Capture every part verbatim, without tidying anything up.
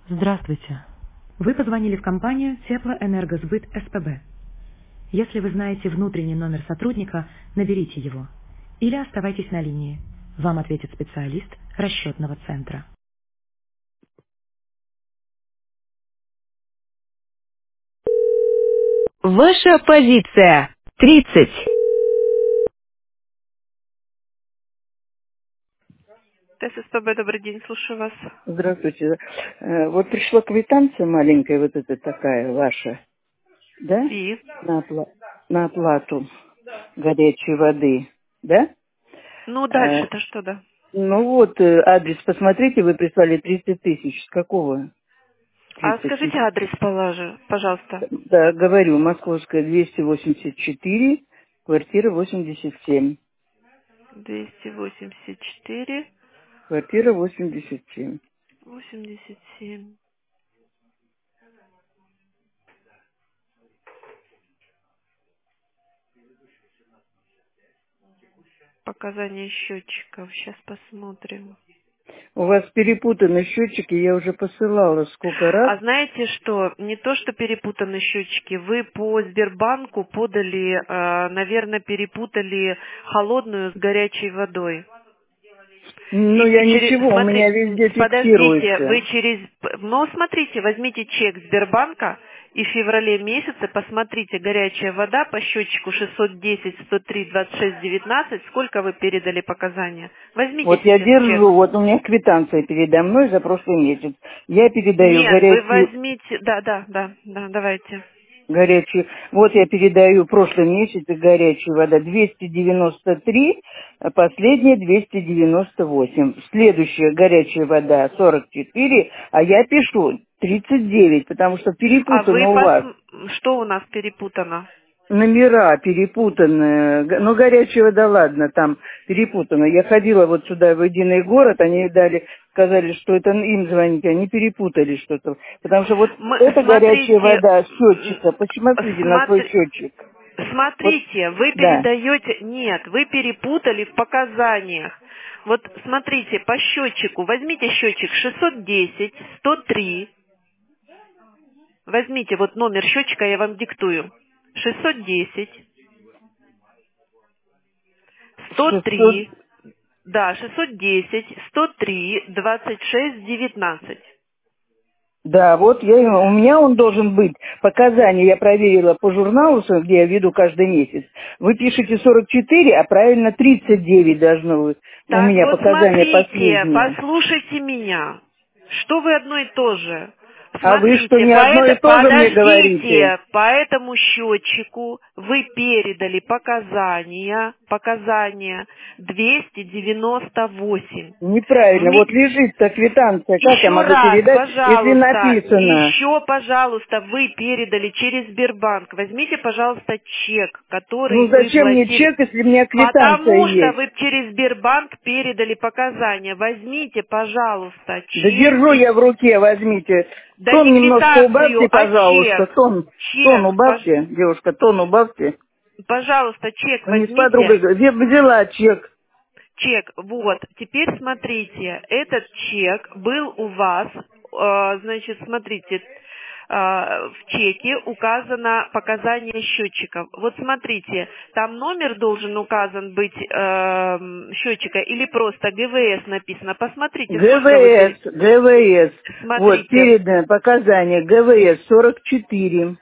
Здравствуйте. Вы позвонили в компанию Теплоэнергосбыт СПБ. Если вы знаете внутренний номер сотрудника, наберите его. Или оставайтесь на линии. Вам ответит специалист расчетного центра. Ваша позиция. тридцать. ТССПБ, добрый день, слушаю вас. Здравствуйте. Э, Вот пришла квитанция маленькая, вот эта такая ваша, да? И? На, опла- на оплату горячей воды, да? Ну, Э, дальше-то что, да? Ну вот, э, адрес, посмотрите, вы прислали тридцать тысяч. С какого А тридцать скажите тысяч? адрес, положи, пожалуйста. Да, говорю, Московская, двести восемьдесят четыре, квартира восемьдесят семь. двести восемьдесят четыре, Квартира восемьдесят семь. восемьдесят семь. Показания счетчиков. Сейчас посмотрим. У вас перепутаны счетчики, я уже посылала сколько раз. А знаете что? Не то, что перепутаны счетчики. Вы по Сбербанку подали, э, наверное, перепутали холодную с горячей водой. И Ну, вы я через, ничего, у меня смотри, везде подождите, вы фиксируется. через, ну, смотрите, возьмите чек Сбербанка и в феврале месяце посмотрите, горячая вода по счетчику шестьсот десять сто три двадцать шесть девятнадцать, сколько вы передали показания. Возьмите Вот я сейчас чек. держу, вот у меня квитанция передо мной за прошлый месяц. Я передаю Нет, вы горячую, возьмите, да, да, да, да, давайте. горячую, вот я передаю прошлый месяц горячая вода двести девяносто три, а последняя двести девяносто восемь. Следующая горячая вода сорок четыре, а я пишу тридцать девять, потому что А вы перепутано у вас. пос... что у нас перепутано? Номера перепутанные. Г- Ну, горячего, да ладно, там перепутано. Я ходила вот сюда, в единый город, они дали, сказали, что это им звоните, они перепутали что-то. Потому что вот Мы, эта горячая смотрите, вода с м, счетчика, посмотрите на свой смотри, счетчик. Вот, смотрите, вы да. передаете, нет, вы перепутали в показаниях. Вот смотрите, по счетчику, возьмите счетчик шестьсот десять сто три, возьмите вот номер счетчика, я вам диктую. шестьсот десять сто шестьсот. три, да, шестьсот десять сто три двадцать шесть девятнадцать. Да, вот я, у меня он должен быть. Показания я проверила по журналу, где я веду каждый месяц. Вы пишете сорок четыре, а правильно тридцать девять должно быть. У Так меня вот показания смотрите, последние. послушайте меня. Что вы одно и то же? А вы что, Смотрите, не по одно и это- то же мне говорите? подождите, по этому счетчику вы передали показания, показания двести девяносто восемь. Неправильно. Вме- Вот лежит-то квитанция. Как я Еще могу раз, передать, если пожалуйста, написано? еще, пожалуйста, вы передали через Сбербанк. Возьмите, пожалуйста, чек, который Ну вы зачем мне платили. чек, если у меня квитанция Потому что есть? вы через Сбербанк передали показания. Возьмите, пожалуйста, Да чек держу и... я в руке, возьмите. Да Тон не немножко убавьте, квитанцию, а пожалуйста. чек. Тон, тон Чек, пож- убавьте, девушка, тон убавьте. пожалуйста, чек Ну не с подругой, возьмите. где взяла чек? Чек, вот. Теперь смотрите, этот чек был у вас, э, значит, смотрите, э, в чеке указано показания счетчиков. Вот смотрите, там номер должен указан быть э, счетчика или просто ГВС написано. Посмотрите, сколько вы пере... ГВС, ГВС. Вот, Смотрите, передано показание ГВС сорок четыре.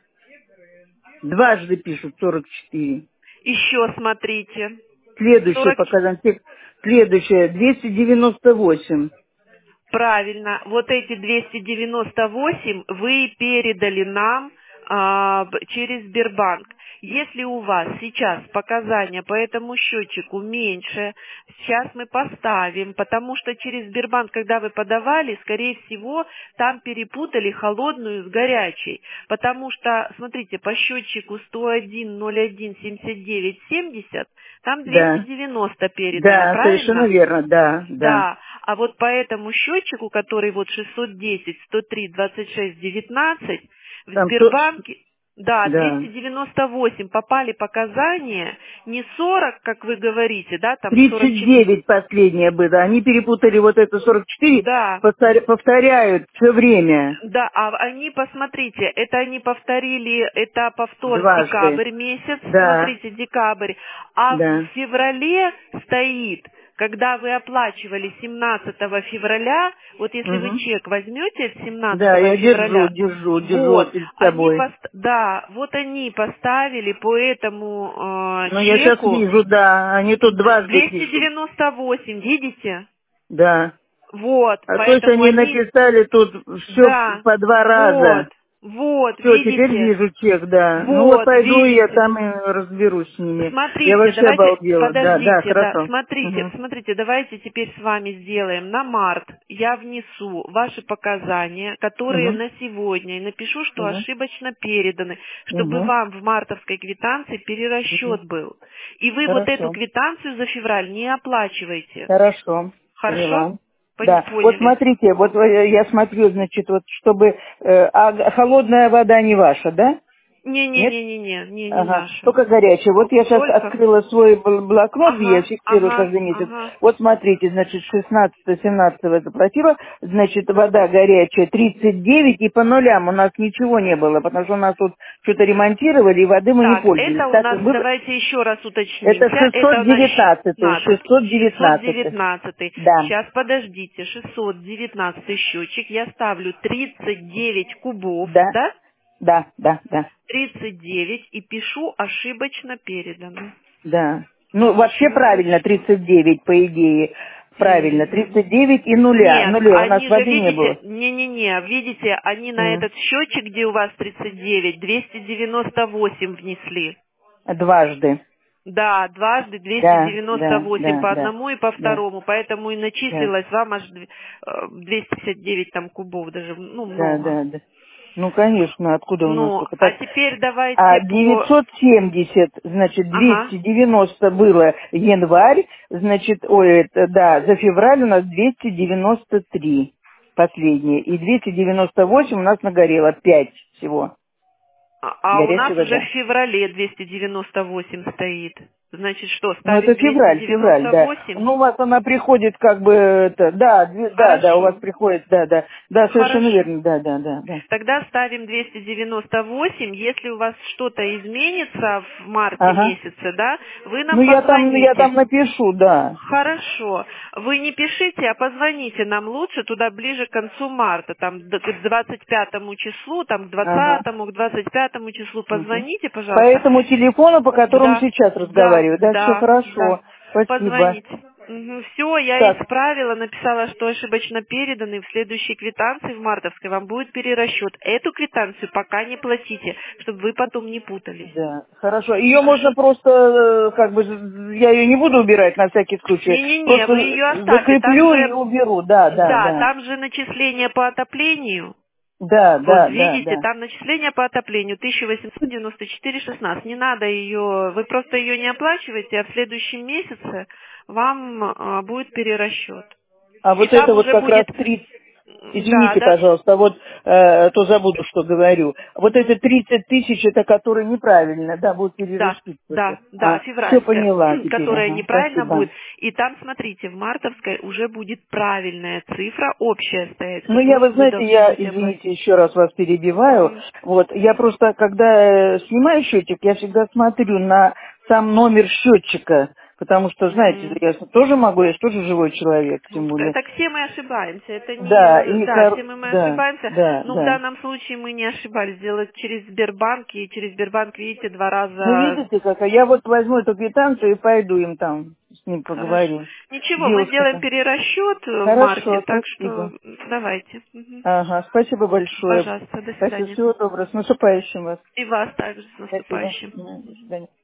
Дважды пишут сорок четыре. еще смотрите. Следующее сорок. показание. тек- Следующее двести девяносто восемь. Правильно. Вот эти двести девяносто восемь вы передали нам а, б- через Сбербанк. Если у вас сейчас показания по этому счетчику меньше, сейчас мы поставим, потому что через Сбербанк, когда вы подавали, скорее всего, там перепутали холодную с горячей. Потому что, смотрите, по счетчику сто один ноль один семьдесят девять семьдесят, там двести Да, девяносто передано, да, совершенно правильно? верно, да, да. Да, а вот по этому счетчику, который вот шестьсот десять сто три двадцать шесть девятнадцать, в Там то, Сбербанке... Да, Да. двести девяносто восемь попали показания, не сорок, как вы говорите, да, там сорок тридцать четыре. девять последнее было. Они перепутали вот это сорок четыре, Да, повторя- повторяют все время. да, а они, посмотрите, это они повторили, это повтор Дважды. декабрь месяц, Да, смотрите, декабрь, а в да. феврале стоит, когда вы оплачивали семнадцатого февраля, вот если вы Мгм. чек возьмете от Да, семнадцатого я держу, февраля, держу, держу вот, вот перед они, собой. пост- да, вот они поставили по этому э, Ну, я сейчас чеку вижу, да, они тут д- дважды двести пишут. девяносто восемь, видите? Да. Вот, А то есть поэтому они они, написали тут все да, по два вот, раза. вот, Все, теперь видите, вижу чек, да. Ну вот вот, пойду и я видите. там и разберусь с ними. Я Смотрите, вообще давайте, обалдела. Да, да, подождите, да, хорошо. смотрите, Угу. смотрите, давайте теперь с вами сделаем на март. Я внесу ваши показания, которые Угу. на сегодня, и напишу, что Угу. ошибочно переданы, чтобы Угу. вам в мартовской квитанции Угу. перерасчет был. И вы вот эту Хорошо. квитанцию за февраль не оплачиваете. Хорошо. Хорошо? Поняла. Пон- Да. Вот Поняли? смотрите, вот э, я смотрю, значит, вот чтобы... э, а г- холодная вода не ваша, да? Нет? Не-не-не-не-не, не, не Ага, наша. только горячая. Вот я сейчас Только? открыла свой бл- блокнот, и я Ага, фиксирую ага, каждый месяц. ага. Вот смотрите, значит, шестнадцатого-семнадцатого заплатила, значит, вода горячая тридцать девять, и по нулям у нас ничего не было, потому что у нас тут что-то ремонтировали, и воды мы не Так, пользовались. это у Так нас, как было, давайте еще раз это уточнимся, это шестьсот у нас девятнадцатый, шестнадцать, шестьсот девятнадцатый. шестьсот девятнадцать. Да, Сейчас, подождите, шестьсот девятнадцатый счетчик, я ставлю тридцать девять кубов, да, да? да, да, да, тридцать девять и пишу ошибочно передано. да. Ну, вообще правильно, Ошибочно тридцать девять, по идее. Правильно, передано. тридцать девять и нуля. Нет, Нуля, у нас они же, воды не было. видите, не-не-не, видите, они на М. этот счетчик, где у вас тридцать девять, двести девяносто восемь внесли. Дважды. Да, дважды Да, двести девяносто да, восемь да, по да, одному и по да, второму, поэтому и да, начислилось вам аж дв- э, двести пятьдесят девять там кубов, даже, ну, да, много. да, да. Ну, конечно, откуда у нас Ну, только а так? теперь А давайте по... девятьсот семьдесят, значит, Ага. двести девяносто было январь, значит, ой, это, да, за февраль у нас двести девяносто три последнее, и двести девяносто восемь у нас нагорело, пять всего, А а у горячая нас уже в вода. феврале двести девяносто восемь стоит. Значит, что, Ну, это ставим двести февраль, февраль, девяносто да. восемь? Ну, у вас она приходит как бы, это, да, две- да, да, у вас Хорошо. приходит, да, да, да, совершенно Хорошо. верно, да, да, да, да. Тогда ставим двести девяносто восемь. Если у вас что-то изменится в марте Ага. месяце, да, вы Ну, нам я там, ну, я позвоните. там напишу, да. Хорошо. Вы не пишите, а позвоните нам лучше туда ближе к концу марта, там д- к двадцать пятому числу, там к Ага. двадцатому, к двадцать пятому числу Мгм. позвоните, По пожалуйста. этому телефону, по которому Да, сейчас да, разговариваю, да, все да, да. хорошо. Спасибо. Позвоните. Все, я Так, исправила, написала, что ошибочно переданы. В следующей квитанции в мартовской вам будет перерасчет. Эту квитанцию пока не платите, чтобы вы потом не путались. да, хорошо. Ее можно Хорошо? просто, э, как бы, я ее не буду убирать на всякий случай. Не-не-не, вы Просто ее оставьте. Там закреплю и же, уберу, да, да, да, да. там же начисление по отоплению. Да, Вот, да, да, видите, да. там начисление по отоплению тысяча восемьсот девяносто четыре шестнадцать. Не надо ее, вы просто ее не оплачиваете, а в следующем месяце вам а, будет перерасчет. А И вот это там вот уже как раз будет, тридцать, да, извините, да, пожалуйста, вот э, то забуду, что говорю. Вот это тридцать тысяч, это которые неправильно, да, будут да, перерасчитываться. да, да, А, все февральская, поняла теперь, которая ага, неправильно будет. спасибо. И там, смотрите, в мартовской уже будет правильная цифра, общая стоять, Ну, я, вы которую вы знаете, должны я, будете извините, оплатить. еще раз вас перебиваю. Мгм. Вот, я просто, когда э, снимаю счетчик, я всегда смотрю на сам номер счетчика, потому что, знаете, Мгм. я же тоже могу, я же тоже живой человек, Ну, тем более. так все мы ошибаемся. Это Да, не... и, Да, кор- все мы, мы да, ошибаемся. да, Но в да. данном случае мы не ошибались. Сделать через Сбербанк. И через Сбербанк, видите, два Ну, раза... видите, как, а я вот возьму эту квитанцию и пойду им там с ним Хорошо. поговорю. Ничего, мы сделаем Девушка-то. перерасчет в марте. Хорошо, Так что спасибо. давайте. Мгм. Ага, спасибо большое. Пожалуйста, до Спасибо, свидания. всего доброго. С наступающим вас. И вас также с Спасибо. наступающим. До Мгм. свидания.